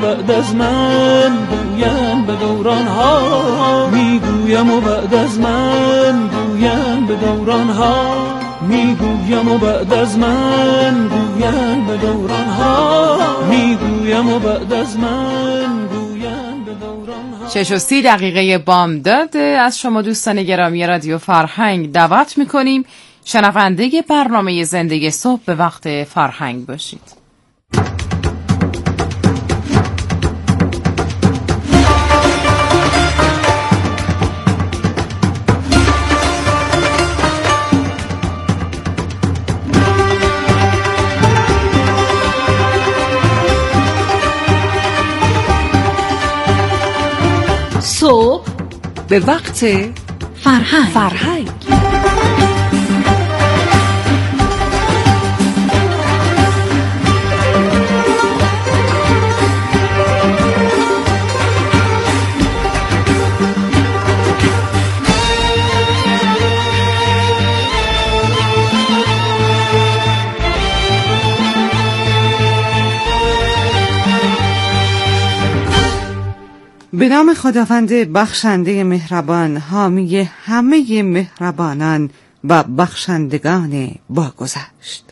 بعد از من گویم به دوران ها، میگویم و بعد از من گویم به دوران ها، میگویم و بعد از من گویم به دوران ها، میگویم و بعد از من گویم به دوران ها. 6:30 بامداد از شما دوستان گرامی رادیو فرهنگ دعوت میکنیم شنونده برنامه زندگی صبح به وقت فرهنگ باشید. صبح به وقت فرهنگ. به نام خداوند بخشنده مهربان، حامی همه مهربانان و بخشندگان باگذشت.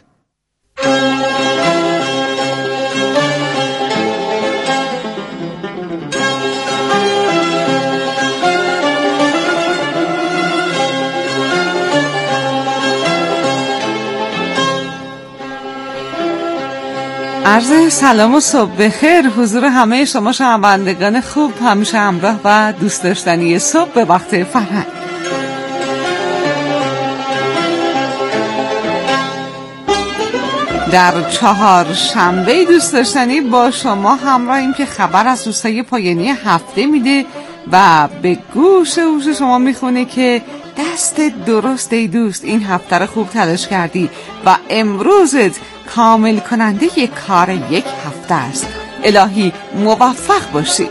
عرض سلام و صبح بخیر حضور همه شما شنوندگان خوب، همیشه همراه و دوست داشتنی صبح به وقت فرهنگ. در چهارشنبه دوست داشتنی با شما همراهیم که خبر از روزهای پایانی هفته میده و به گوش شما میخونه که دست درست ای دوست، این هفته رو خوب تلاش کردی و امروزت کامل کننده یک کار یک هفته است. الهی موفق باشی.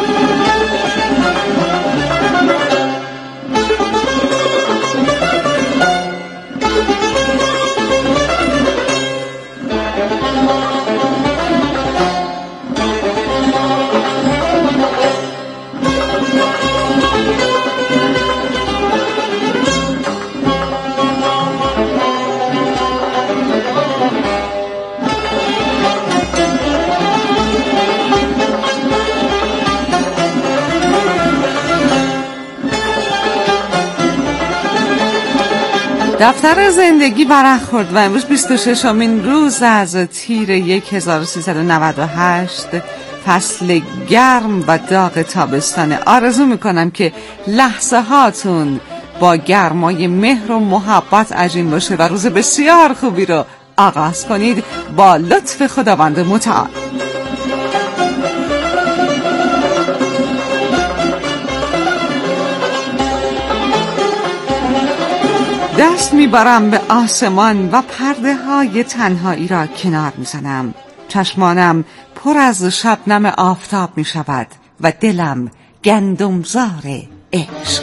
دفتر زندگی برخورد و امروز 26مین روز از تیر 1398 فصل گرم و داغ تابستانه. آرزو میکنم که لحظه هاتون با گرمای مهر و محبت عجین باشه و روز بسیار خوبی رو آغاز کنید با لطف خداوند متعال. دست میبرم به آسمان و پرده های تنهایی را کنار میزنم. چشمانم پر از شبنم آفتاب میشود و دلم گندمزار عشق.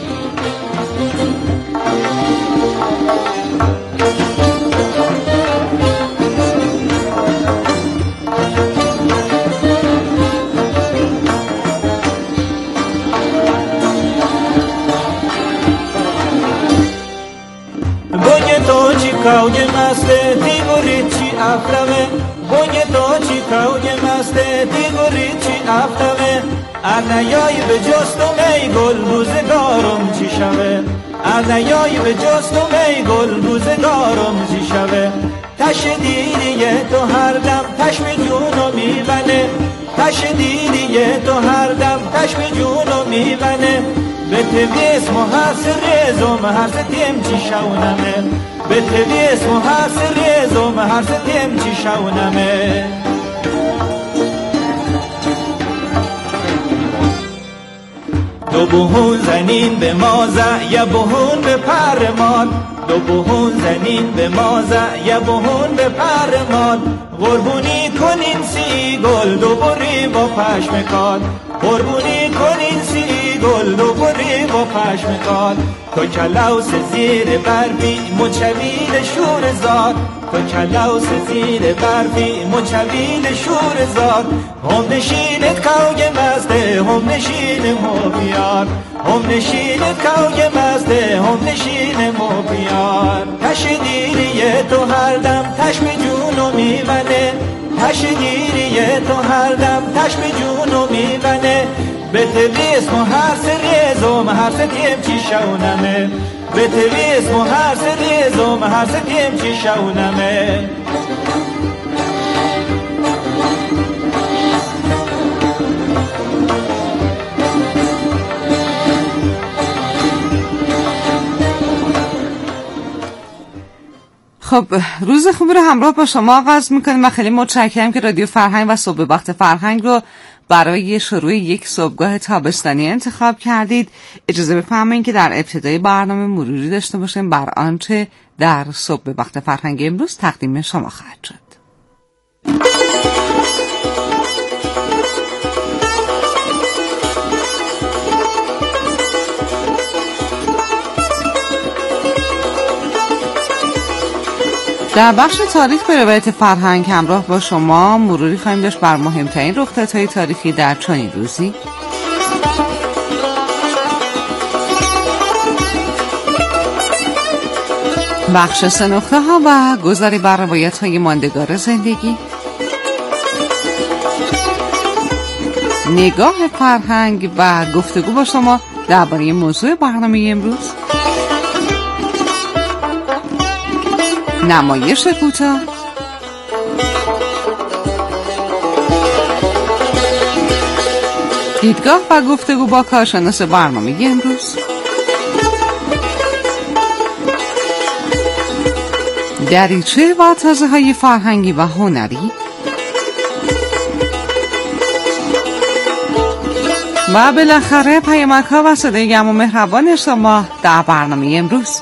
Kauye maste tigorici aftame, boye toci kauye maste tigorici aftame, anayai be jostume gol ruzegarom chi shave, anayai be jostume gol ruzegarom chi shave, tash diriye to har dam tash me juno mivane, tash diriye to har dam tash me juno mivane, be tevis mohasir rezom har setem chi shauname. به تویس و هرس ریزم هرس تیم چی شونمه دو بهون زنین به مازه یا بهون به پرمان، دو بهون زنین به مازه یا بهون به پرمان، قربونی کنین سی گل دو بری با پشم کاد، قربونی کنین سی گل و بری و پشمگان، تو کلاوس زیر برفی مچویل شور زاد، تو کلاوس زیر برفی مچویل شور زاد. هم نشینت کوگ مزده هم نشین مو بیار، هم نشینت کوگ مزده هم نشین مو بیار. تشگیری تو هر دم تشم جونو میبنه، تشگیری تو هر دم تشم جونو میبنه. به تویس مو هر سریزم هر ستیم چی شونمه، به تویس مو هر سریزم هر ستیم چی شونمه. خب روز خوبی رو همراه با شما آغاز میکنیم و خیلی متشکرم که رادیو فرهنگ و صبح وقت فرهنگ رو برای شروع یک صبحگاه تابستانی انتخاب کردید. اجازه بفرمایید که در ابتدای برنامه مروری داشته باشیم بر آنچه در صبح وقت فرهنگ امروز تقدیم شما خواهد شد. در بخش تاریخ به روایت فرهنگ همراه با شما مروری خواهیم داشت بر مهمترین رخدادهای تاریخی در چنین روزی. بخش سه نقطه ها و گذاری بر روایت های ماندگار زندگی. نگاه فرهنگ و گفتگو با شما درباره موضوع برنامه امروز. نمایش کوتاه، دیدگاه و گفتگو با کارشناس برنامه امروز، دریچه و تازه‌های فرهنگی و هنری و بالاخره پیامک‌ها و صدای گرم و مهربان شما در برنامه امروز.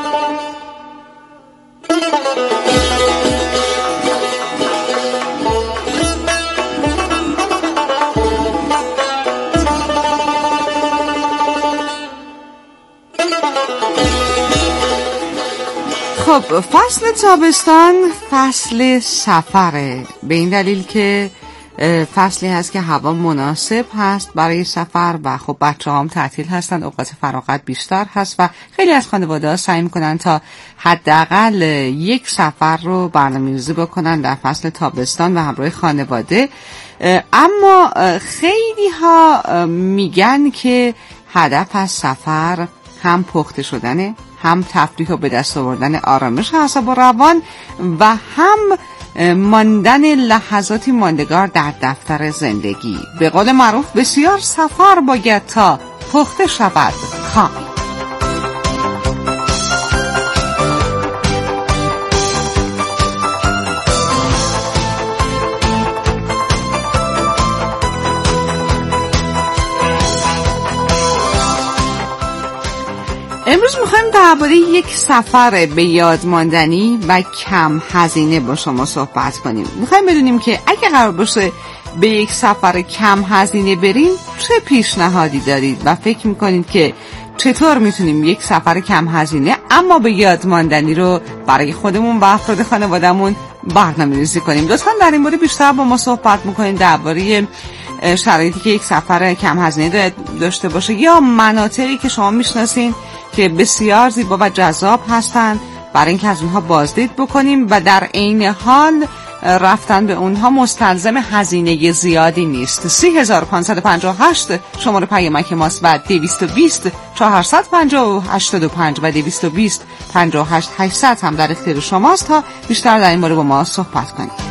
خب فصل تابستان فصل سفره، به این دلیل که فصلی هست که هوا مناسب هست برای سفر و خب بچه هم تعطیل هستن، اوقات فراغت بیشتر هست و خیلی از خانواده ها سعی میکنن تا حداقل یک سفر رو برنامه‌ریزی بکنن در فصل تابستان و همراه خانواده. اما خیلی ها میگن که هدف از سفر هم پخته شدنه، هم تفریح و به دست آوردن آرامش اعصاب و روان و هم ماندن لحظاتی ماندگار در دفتر زندگی. به قول معروف بسیار سفر باید تا پخته شود کامل. امروز میخوایم درباره یک سفر به یاد ماندنی و کم هزینه با شما صحبت کنیم. میخوایم بدونیم که اگه قرار باشه به یک سفر کم هزینه بریم چه پیشنهادی دارید و فکر میکنید که چطور میتونیم یک سفر کم هزینه اما به یاد ماندنی رو برای خودمون و افراد خانواده‌مون برنامه‌ریزی کنیم. لطفاً در این مورد بیشتر با ما صحبت میکنیم درباره شرایطی که یک سفر کم هزینه داشته باشه یا مناطقی که شما میشناسین که بسیار زیبا و جذاب هستند برای اینکه از اونها بازدید بکنیم و در عین حال رفتن به اونها مستلزم هزینه زیادی نیست. 3558 شماره پیامک ماست و 220 450 و 220 58800 هم در اختیار شماست تا بیشتر در این باره با ما صحبت کنید.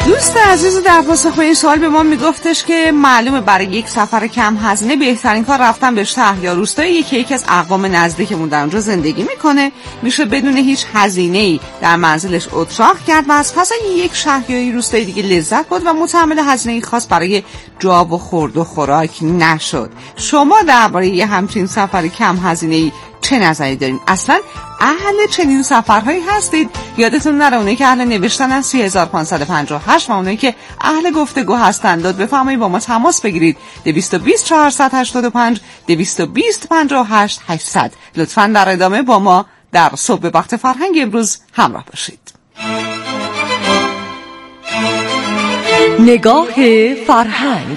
دوست عزیز در پاسخ به این سوال به ما میگفتش که معلومه برای یک سفر کم هزینه بهترین کار رفتن به شهر یا روستایی که یکی از اقوام نزدیکمون در اونجا زندگی میکنه، میشه بدون هیچ هزینه‌ای در منزلش اتراق کرد و از پس یک شهر یا روستای دیگه لذت برد و متحمل هزینه‌ای خاص برای جا و خورد و خوراک نشد. شما درباره یه همچین سفر کم هزینه‌ای چه نظری دارین؟ اصلا اهل چنین سفرهایی هستید؟ یادتون نره اونایی که اهل نوشتن از 3558 و اونایی که اهل گفتگو هستند لطفاً بفرمایید با ما تماس بگیرید. 220 485 220 58 800. لطفاً در ادامه با ما در صبح وقت فرهنگ امروز همراه باشید. نگاه فرهنگ.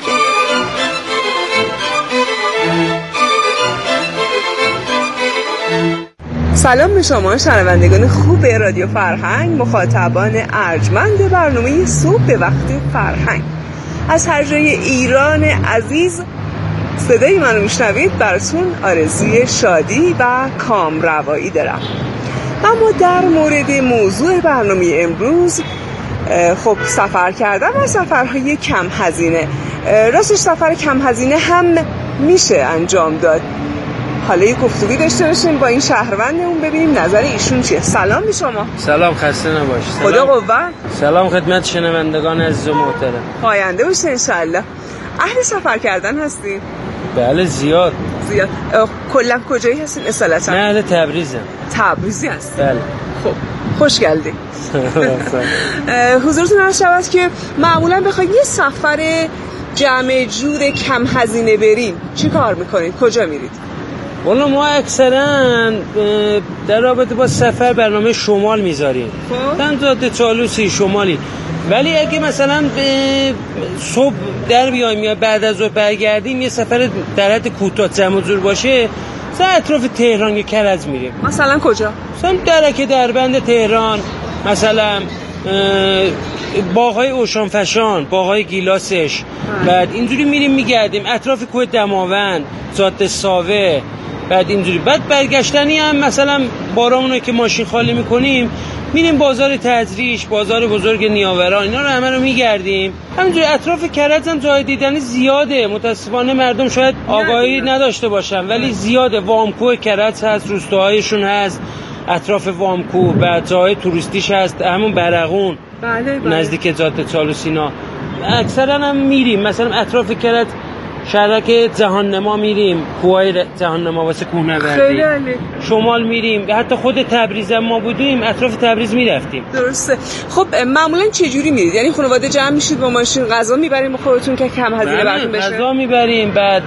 سلام به شما شنوندگان خوب رادیو فرهنگ، مخاطبان ارجمند برنامه صبح به وقت فرهنگ. از هر جای ایران عزیز صدای منو میشنوید، براتون آرزوی شادی و کامروایی دارم. اما در مورد موضوع برنامه امروز، خب سفر کردن و سفرهای کم هزینه، راستش سفر کم هزینه هم میشه انجام داد. حالا یه گفتگوی داشته باشیم با این شهروندمون، ببینیم نظر ایشون چیه. سلام به شما. سلام، خسته نباشید. خدا قوت. سلام خدمت شنوندگان عزیز و محترم. پاینده باشه انشالله. اهل سفر کردن هستین؟ بله زیاد. کلا کجایی هستین اصالتا؟ من اهل تبریزم. تبریزی هستین؟ بله. خب خوش گلدی. حضورتون عرض شود که معمولا بخواید یه سفر جمع جور کم هزینه بریم چی کار میکنید؟ کجا میرید؟ والا ما اکثرا در رابطه با سفر برنامه شمال میذاریم، تنزات چالوسی شمالی. ولی اگه مثلا صبح در بیایم یا بعد از ظهر برگردیم، یه سفر در حد کوتاه جمع جور باشه، مثلا اطراف تهران یا کرج میریم. مثلا کجا؟ مثلا درک دربند تهران، مثلا باغ‌های اوشانفشان، باغ‌های گیلاسش. بعد اینجوری میریم میگردیم اطراف کوه دماوند، جاده ساوه. بعد اینجوری بعد برگشتنی هم مثلا بارامونو که ماشین خالی میکنیم میریم بازار تجریش، بازار بزرگ نیاوران، اینا رو همه رو میگردیم. همینجوری اطراف کرج هم جای دیدنی زیاده. متاسفانه مردم شاید آگاهی نداشته باشن ولی زیاده. وامکو کرج هست، روستاهایشون هست اطراف وامکو، بعد جای توریستیش هست همون برقون. بله. نزدیک جاده چالوسینا. اکثرا هم میریم مثلا اطراف کرج شهرک جهان نما میریم، کوههای جهان نما واسه کوهنوردی. شمال میریم، حتی خود تبریز هم ما بودیم اطراف تبریز میرفتیم. درسته. خب معمولا چه جوری میرید؟ یعنی خانواده جمع میشید با ماشین، غذا میبریم خودتون که کم هزینه براتون بشه؟ غذا میبریم، بعد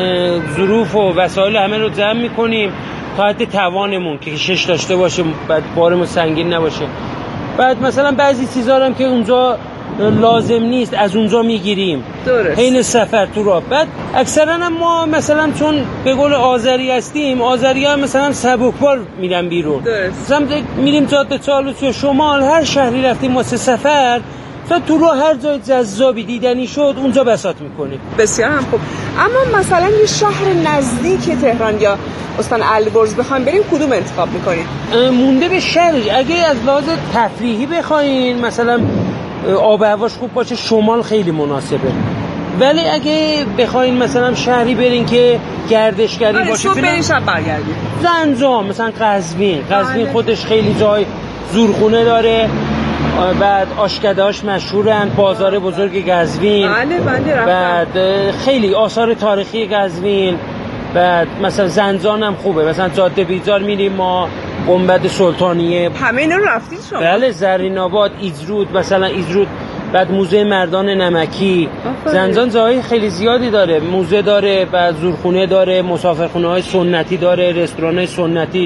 ظروف و وسایل همه رو جمع میکنیم تا حد توانمون که کشش داشته باشه، بعد بارمون سنگین نباشه. بعد مثلا بعضی چیزا هم که اونجا لازم نیست از اونجا میگیریم. درست. حین سفر تو راه. بعد اکثرا هم ما مثلا چون به قول آذری هستیم، آذری ها مثلا سبکبار میرن بیرون. درست. مثلا میریم جاده چالوسی شمال، هر شهری رفتیم واسه سفر، تا تو راه هر جای جذابی دیدنی شد اونجا بساط میکنیم. بسیار هم خوب. اما مثلا یه شهر نزدیک تهران یا استان البرز بخوایم بریم کدوم انتخاب میکنید؟ مونده به شهر. اگه از لحاظ تفریحی بخواین مثلا آب و هواش خوب باشه شمال خیلی مناسبه. ولی اگه بخواین مثلا شهری برین که گردشگری باشه، صبح برین شب برگردید. زنجان مثلا قزوین خودش خیلی جای زورخونه داره. بعد آشکده‌هاش مشهورن، بازار بزرگ قزوین. بله بعد خیلی آثار تاریخی قزوین. بعد مثلا زنجان هم خوبه، مثلا جاده بیزار میریم ما، گنبد سلطانیه. همه اینا رو رفتید شما؟ بله. زرین آباد، ایزرود، مثلا ایزرود. بعد موزه مردان نمکی. زنجان جاهای خیلی زیادی داره، موزه داره، بعد زورخونه داره، مسافرخونه‌های سنتی داره، رستوران‌های سنتی.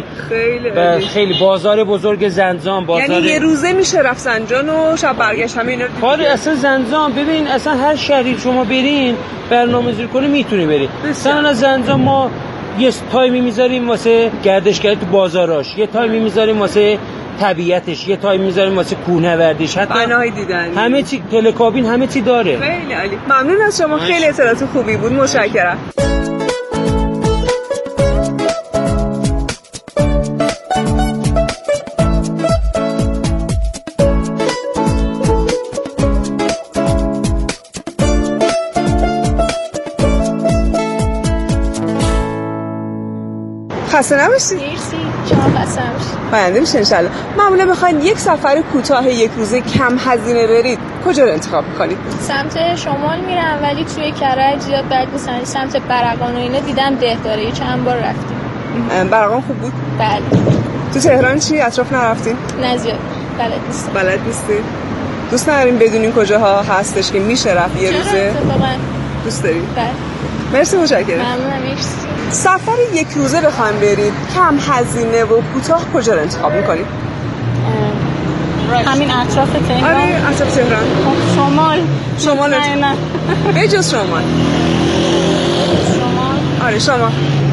خیلی بازار بزرگ زنجان. یعنی یه روزه میشه رفت زنجان و شب برگشت همه اینا رو کار اصلا زنجان. ببین اصلا هر شهری شما برین برنامه‌ریزی کنی میتونی بری. مثلا از زنجان ما یه تایمی میذاریم واسه گردشگری تو بازاراش، یه تایمی میذاریم واسه طبیعتش، یه تایم میذاریم واسه کوهنوردیش، حتی بنای دیدن، همه چی، تلکابین، همه چی داره. خیلی عالی. ممنون از شما، خیلی اطلاعات خوبی بود، متشکرم. خسته نباشید. مرسی. شما خسته نباشید. پاینده میشه انشالله. معمولا بخواید یک سفر کوتاه یک روزه کم هزینه برید کجا رو انتخاب میکنید؟ سمت شمال میرم ولی توی کرج زیاد بلد نیستم. سمت برقان و اینا دیدم دهداره، چند بار رفتیم. برقان خوب بود؟ بله. تو تهران چی اطراف نرفتین؟ نه زیاد بلد نیستم. بلد نیستی؟ دوست ندارین بدونین کجاها هستش که میشه رفت یه روزه؟ دوست داری؟ بله. مرسی متشکرم. ممنونم. مرسی. سفر یک روزه بخوایم برید کم هزینه و کوتاه کجا رو انتخاب میکنید؟ همین اطراف تهران. آره اطراف تهران. شمال نه به جز شمال. آره شما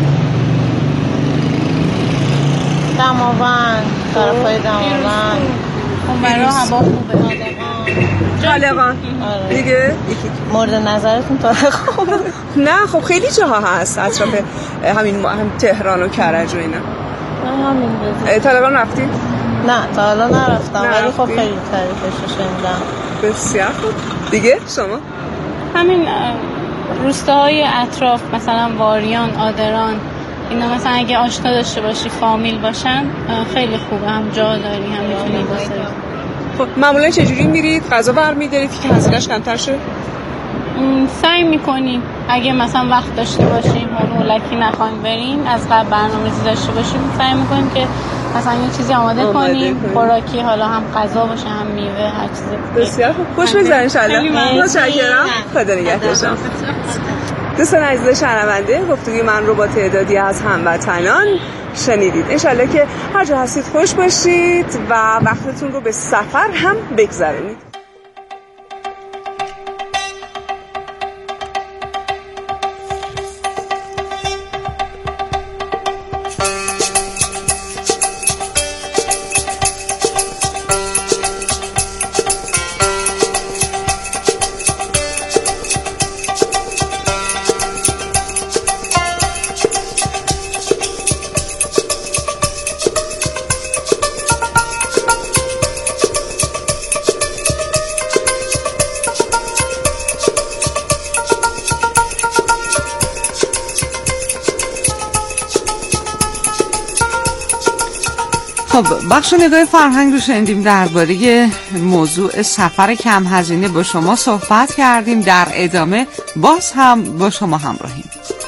دماوند، طرفای دماوند اون برای هوا خوبه. طالقان. آره. دیگه مورد نظرتون طالقان؟ نه خب خیلی جاها هست اطراف همین هم تهران و کرج و اینا. نه همین بزن. طالقان رفتی؟ نه تا حالا نرفتم ولی خب خیلی تعریفش رو شنیدم. بسیار خوب. دیگه شما؟ همین روستاهای اطراف مثلا واریان، آدران، اینا مثلا اگه آشنا داشته باشی فامیل باشن خیلی خوبه، هم جا داری هم میتونی بسازی. خب معمولا چجوری میرید؟ غذا برمی‌دارید که هزینه‌اش کمتر شه؟ سعی میکنیم اگه مثلا وقت داشته باشیم و مولکی نخوایم بریم از قبل برنامه‌ریزی داشته باشیم سعی میکنیم که مثلا یه چیزی آماده کنیم خوراکی، حالا هم غذا باشه هم میوه هر چیزی. بسیار خوب. خوش بگذره ان شاء الله. متشکرم. خدا نگهدارتون. دوستان عزیز شنونده گفتگوی من رو با تعدادی از هموطنان شنیدید. انشالله که هر جا هستید خوش باشید و وقتتون رو به سفر هم بگذرونید. خب بخش نگاه فرهنگ رو شنیدیم، درباره موضوع سفر کم هزینه با شما صحبت کردیم. در ادامه باز هم با شما همراهیم.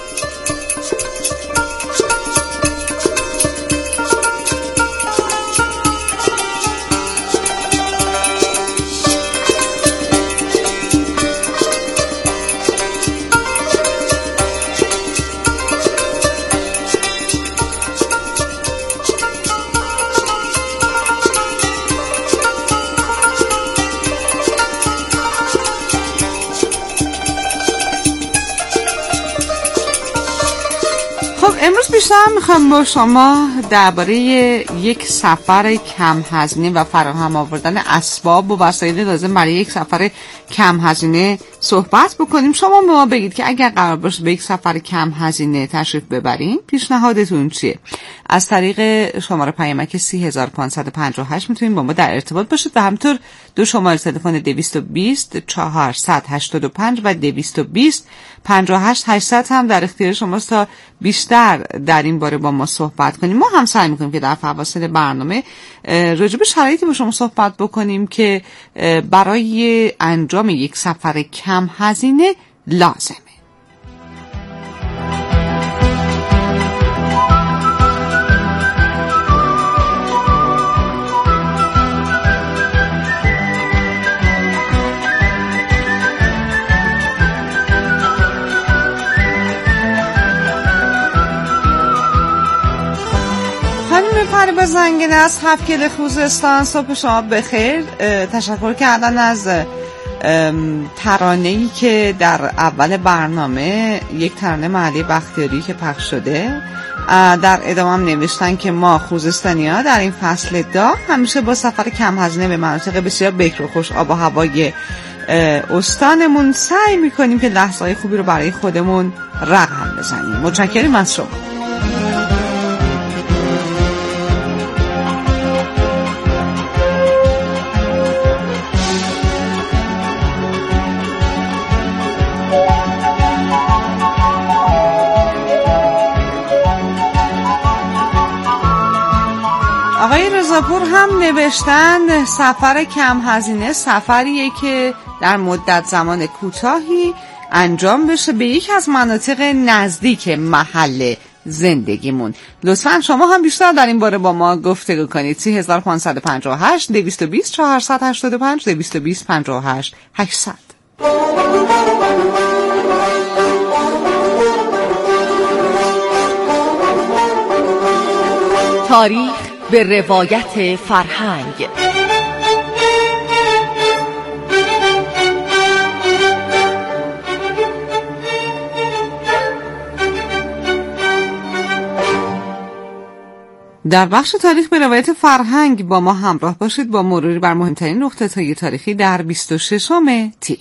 امروز بیشتر میخوام با شما درباره یک سفر کم هزینه و فراهم آوردن اسباب و وسایل لازم برای یک سفر کم هزینه صحبت بکنیم. شما به ما بگید که اگر قرار باشه به یک سفر کم هزینه تشریف ببرین پیشنهادتون چیه؟ از طریق شماره پیامک 3558 میتونید با ما در ارتباط باشید و همینطور دو شماره تلفن 220 485 و 220 58800 هم در اختیار شماست تا بیشتر در این باره با ما صحبت کنیم. ما هم سعی میکنیم که در فواصل برنامه راجع به شرایطی با شما صحبت بکنیم که برای انجام یک سفر کم هزینه لازمه. فریبا زنگنه از هفکل خوزستان، صبح شما بخیر. تشکر کردن از ترانه‌ای که در اول برنامه یک ترانه محلی بختیاری که پخش شده. در ادامه هم نوشتن که ما خوزستانی‌ها در این فصل داغ همیشه با سفر کم هزینه به مناطق بسیار بکر و خوش آب و هوای استانمون سعی میکنیم که لحظه‌های خوبی رو برای خودمون رقم بزنیم. متشکرم از شما. هم نوشتن سفر کم هزینه سفریه که در مدت زمان کوتاهی انجام بشه به یک از مناطق نزدیک محل زندگیمون. لطفاً شما هم بیشتر در این باره با ما گفتگو کنید. 3558 220 485 220 58 800. تاریخ به روایت فرهنگ. در بخش تاریخ به روایت فرهنگ با ما همراه باشید با مروری بر مهمترین نقطه‌های تاریخی در 26 تیر.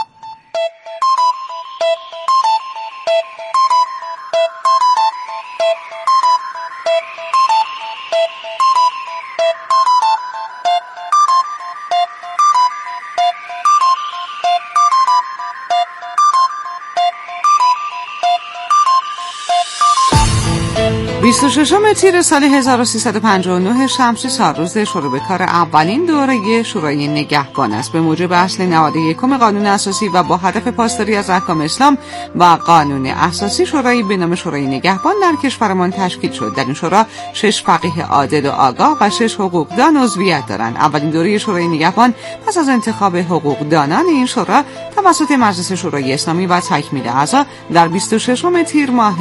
تیر سال 1359 شمسی سالروز شروع به کار اولین دوره شورای نگهبان است. به موجب اصل 91 قانون اساسی و با هدف پاسداری از احکام اسلام و قانون اساسی شورایی به نام شورای نگهبان در کشورمان تشکیل شد. در این شورا 6 فقیه عادل و آگاه و 6 حقوقدان عضویت دارند. اولین دوره شورای نگهبان پس از انتخاب حقوقدانان این شورا توسط مجلس شورای اسلامی و تکمیل اعضا در 26 تیر ماه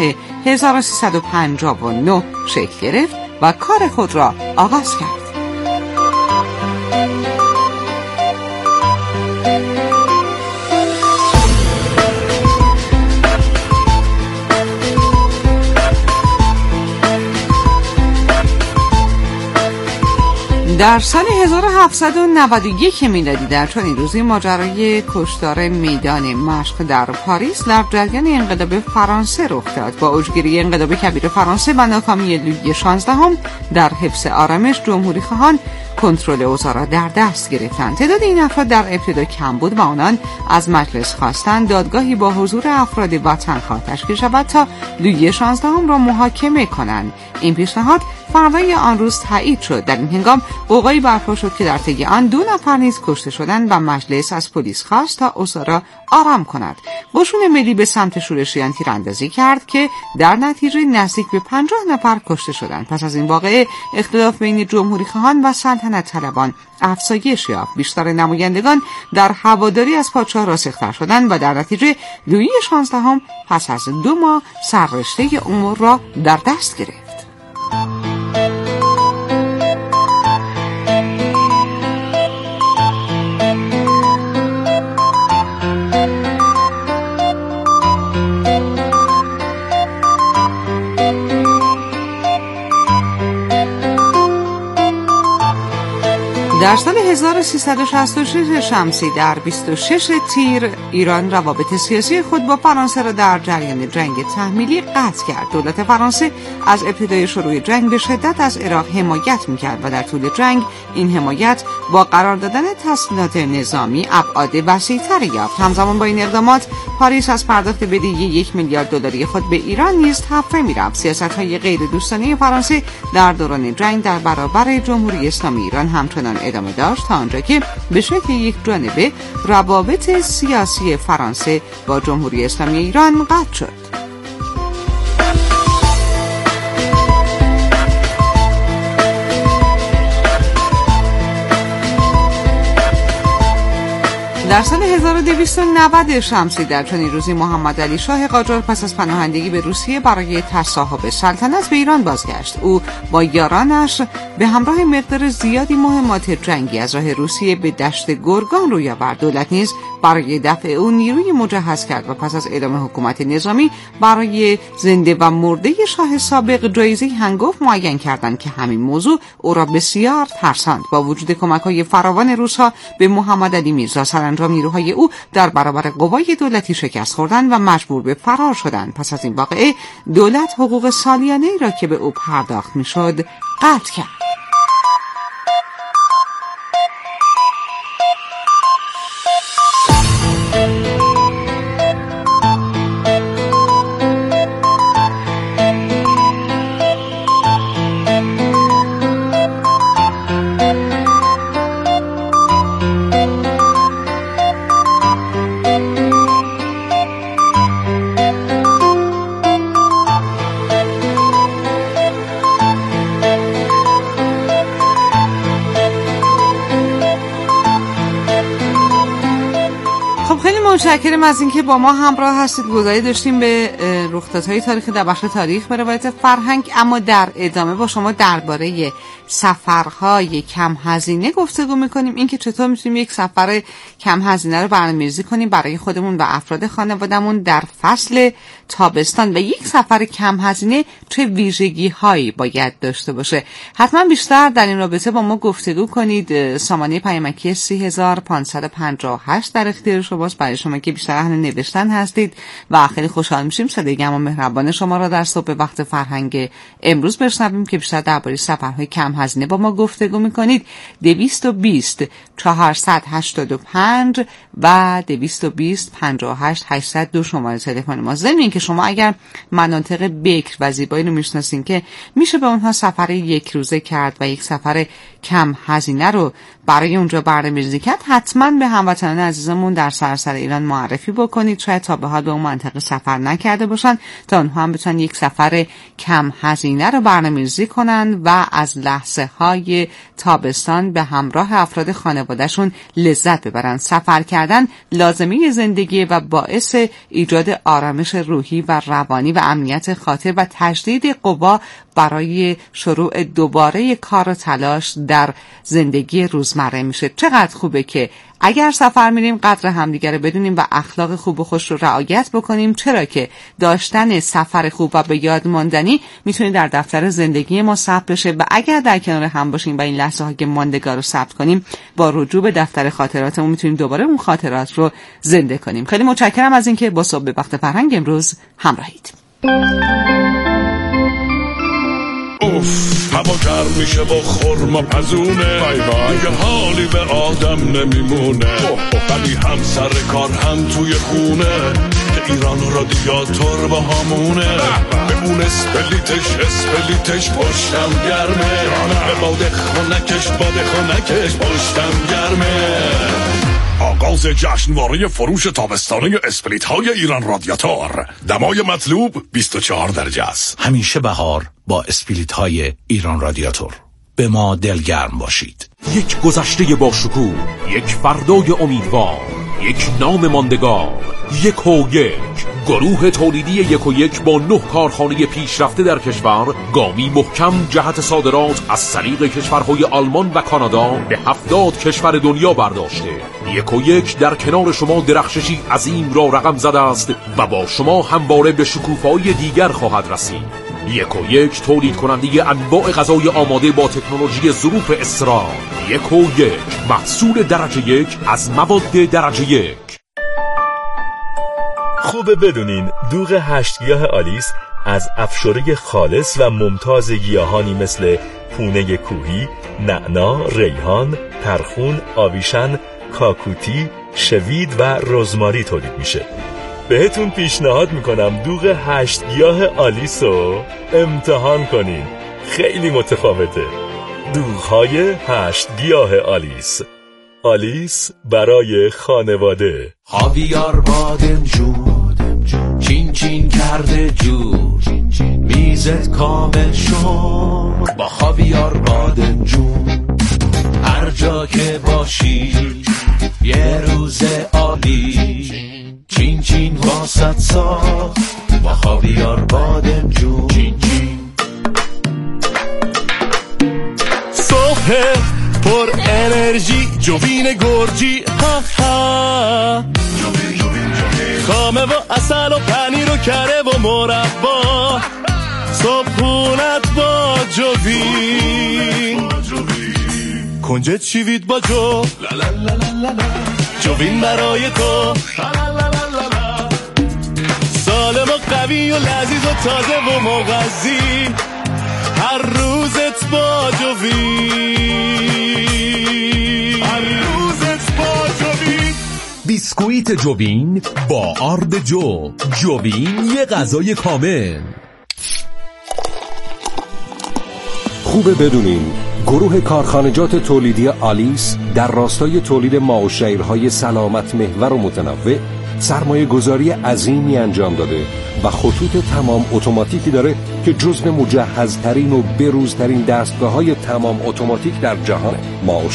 1359 شکل گرفت و کار خود را آغاز کرد. در سال 1791 میلادی در چنین روزی ماجرای کشتار میدان مشق در پاریس در جریان انقلاب فرانسه رخ داد. با اوجگیری انقلاب کبیر فرانسه و ناکامی لویی 16 در حفظ آرامش، جمهوری خواهان کنترل اوضاع را در دست گرفتند. تعداد این افراد در ابتدا کم بود و آنان از مجلس خواستند دادگاهی با حضور افراد وطنخواه تشکیل شود تا لویی 16 را محاکمه کنند. این پیشنهاد فردای آن روز تایید شد. در این هنگام قوقایی برپا شد که در طی آن 2 نفر نیز کشته شدند و مجلس از پلیس خواست تا اوضاع را آرام کند. قشون ملی به سمت شورشیان تیراندازی کرد که در نتیجه نزدیک به 50 نفر کشته شدند. پس از این واقعه اختلاف بین جمهوری خواهان و سلطنت طلبان افزایش یافت. بیشتر نمایندگان در هواداری از پادشاه راسختر شدند و در نتیجه لویی 16 پس از 2 ماه سررشته امور را در دست گرفت. در سال 1366 شمسی در 26 تیر ایران روابط سیاسی خود با فرانسه را در جریان جنگ تحمیلی قطع کرد. دولت فرانسه از ابتدای شروع جنگ به شدت از عراق حمایت می‌کرد و در طول جنگ این حمایت با قرار دادن تسهیلات نظامی ابعاد وسیع‌تری یافت. همزمان با این اقدامات پاریس از پرداخت بدهی 1 میلیارد دلاری خود به ایران نیز تفره می‌رفت. سیاست‌های غیر دوستانه فرانسه در دوران جنگ در برابر جمهوری اسلامی ایران همچنان ادامه داشت تا آنجا که به شکل یک جانبه روابط سیاسی فرانسه با جمهوری اسلامی ایران قطع شد. در سال 1290 شمسی در چنین روزی محمد علی شاه قاجار پس از پناهندگی به روسیه برای تصاحب سلطنت به ایران بازگشت. او با یارانش به همراه مقدار زیادی مهمات جنگی از راه روسیه به دشت گرگان روی آورد. دولت نیز برای دفع او نیروی مجهز کرد و پس از اعلام حکومت نظامی برای زنده و مرده شاه سابق جایزه هنگفت معین کردند که همین موضوع او را بسیار ترساند. با وجود کمک‌های فراوان روس‌ها به محمد علی میرزا سرانجام نیروهای او در برابر قوای دولتی شکست خوردند و مجبور به فرار شدند. پس از این واقعه دولت حقوق سالیانه‌ای را که به او پرداخت می‌شد قطع کرد. خیلی متشکرم از اینکه با ما همراه هستید. گذاری داشتیم به رخدادهای تاریخی در بخش تاریخ به روایت فرهنگ، اما در ادامه با شما درباره سفرهای کم هزینه گفتگو میکنیم. اینکه چطور میتونیم یک سفر کم هزینه رو برنامه‌ریزی کنیم برای خودمون و افراد خانوادهمون در فصل تابستان، و یک سفر کم هزینه چه ویژگی‌هایی باید داشته باشه. حتما بیشتر در این رابطه با ما گفتگو کنید. سامانه پیامکی 30558 در اختیار شماست، برای شما که بیشتر اهل نوشتن هستید و خیلی خوشحال میشیم صدای گرم و مهربان شما را در صبح وقت فرهنگ امروز بشنویم که بیشتر درباره سفرهای کم هزینه با ما گفتگو میکنید. 220 485 و 220 58 802 شماره تلفن ما. ضمن که شما اگر مناطق بکر و زیبایی رو میشناسین که میشه به اونها سفر یک روزه کرد و یک سفر کم هزینه رو برای اونجا برنامه‌ریزی کرد، حتما به هموطنان عزیزمون در سراسر ایران معرفی بکنید. شاید تا به حال به اون منطقه سفر نکرده باشن تا اونها هم بتونن یک سفر کم هزینه رو برنامه‌ریزی کنن و از لحظه‌های تابستان به همراه افراد خانواده‌شون لذت ببرن. سفر کردن لازمه زندگی و باعث ایجاد آرامش روحی و روانی و امنیت خاطر و تجدید قوا برای شروع دوباره کار و تلاش در زندگی روزمره میشه. چقدر خوبه که اگر سفر میریم قدر همدیگه رو بدونیم و اخلاق خوب و خوش رو رعایت بکنیم، چرا که داشتن سفر خوب و به یاد ماندنی میتونه در دفتر زندگی ما ثبت بشه و اگر در کنار هم باشیم و این لحظه ها که ماندگار رو ثبت کنیم، با رجوع به دفتر خاطراتمون میتونیم دوباره اون خاطرات رو زنده کنیم. خیلی متشکرم از اینکه با صبح وقت فرهنگ امروز همراهید. اوف، هوا گرم میشه با خرما پزونه، دیگه حالی به آدم نمیمونه، ولی هم سر کار هم توی خونه که ایران رادیاتور با همونه. به اون اسپلیتش پشتم گرمه، به باد خونکش پشتم گرمه. آغاز جشنواره فروش تابستانه اسپلیت های ایران رادیاتور. دمای مطلوب 24 درجه است. همیشه بهار با اسپلیت های ایران رادیاتور. به ما دلگرم باشید. یک گذشته با شکوه، یک فردای امیدوار، یک نام ماندگار، یک و یک. گروه تولیدی 1&1 با 9 کارخانه پیشرفته در کشور گامی محکم جهت صادرات از طریق کشورهای آلمان و کانادا به 70 کشور دنیا برداشته. 1&1 در کنار شما درخششی عظیم را رقم زده است و با شما همواره به شکوفه‌های دیگر خواهد رسید. 1&1 تولید کننده انواع غذای آماده با تکنولوژی ظروف اسرار. 1&1 محصول درجه 1 از مواد درجه 1. خوبه بدونین دوغ 8 گیاه آلیس از افشوره خالص و ممتاز گیاهانی مثل پونه کوهی، نعنا، ریحان، ترخون، آویشن، کاکوتی، شوید و رزماری تولید میشه. بهتون پیشنهاد میکنم دوغ 8 گیاه آلیس رو امتحان کنین. خیلی متفاوته. دوغ‌های 8 گیاه آلیس. آلیس برای خانواده. خاویار بادمجون چین چین کرده جور، میزت کامل شد با خاویار بادمجون. هر جا که باشی یه روز عالی، چین چین واسط ساخت با خاویار بادمجون. چین چین صبح پر انرژی جوین گرجی، ها ها خامه و اصل و پنیر و کره و مربا، صبحونت با جوین، کنجد چیوید با جو، جوین برای تو، سالم و قوی و لذیذ و تازه و مغذی، هر روزت با جوین، هر روزت با جوین. بیسکویت جوین با آرد جو. جوین یه غذای کامل. خوبه بدونین گروه کارخانجات تولیدی آلیس در راستای تولید ماه‌وشیرهای سلامت محور و متنوع سرمایه گذاری عظیمی انجام داده و خطوط تمام اتوماتیکی داره که جزو مجهزترین و بروزترین دستگاه‌های تمام اتوماتیک در جهانه.